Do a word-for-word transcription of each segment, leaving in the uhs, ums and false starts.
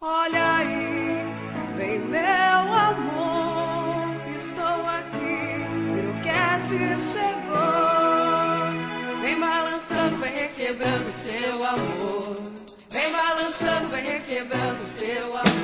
Olha aí, vem meu amor, estou aqui, o Cat chegou. Vem balançando, vem requebrando seu amor. Vem balançando, vem requebrando seu amor.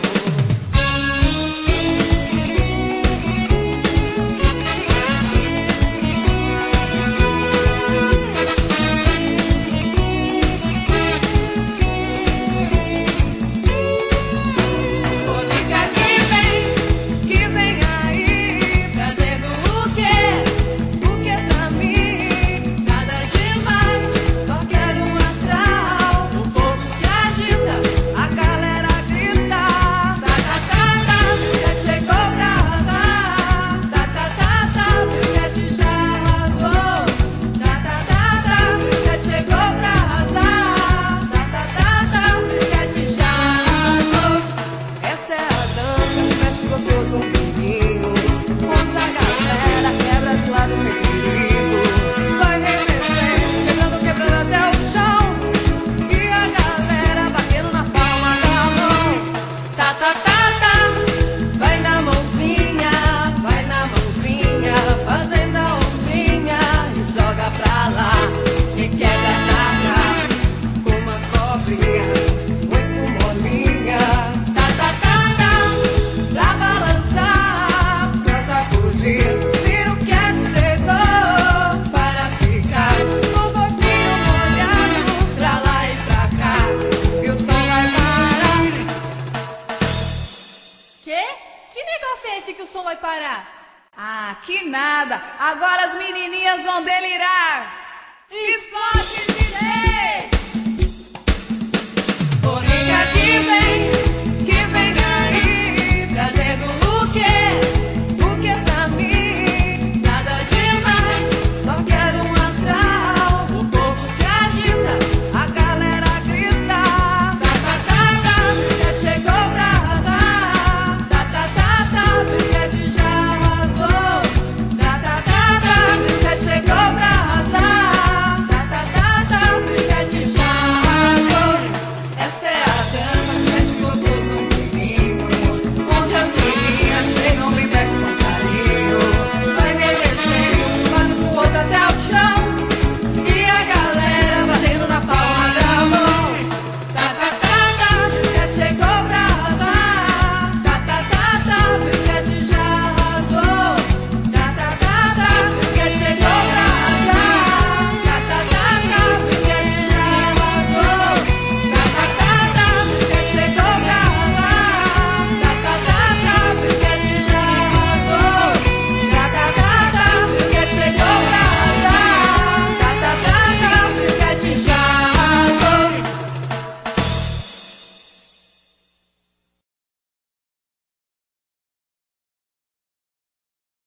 Que negócio é esse que o som vai parar? Ah, que nada! Agora as menininhas vão delirar! Explode de lei!